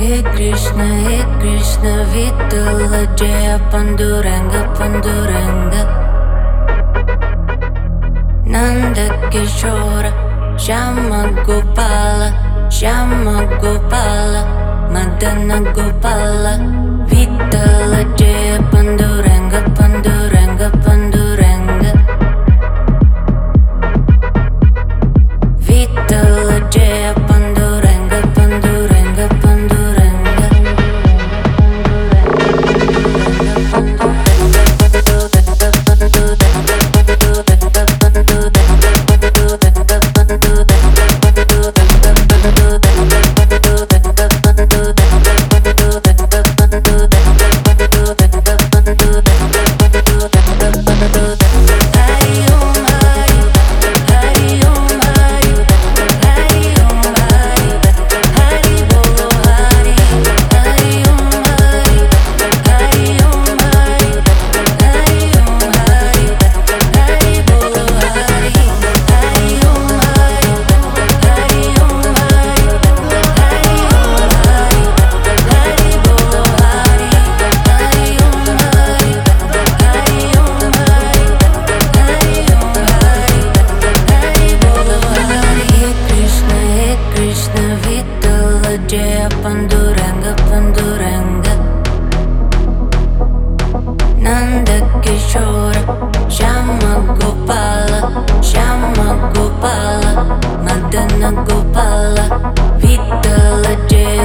He Krishna, Vittala Jaya Panduranga, Panduranga. Nanda Kishora, Shama Gopala, Shama Gopala, Madana Gopala, Vittala Jaya Panduranga, Panduranga, Panduranga. Vittala Jaya Panduranga, Panduranga, Panduranga. Jaya Panduranga, Panduranga. Nanda Kishora, Shama Gopala, Shama Gopala, Madana Gopala, Vittala Jaya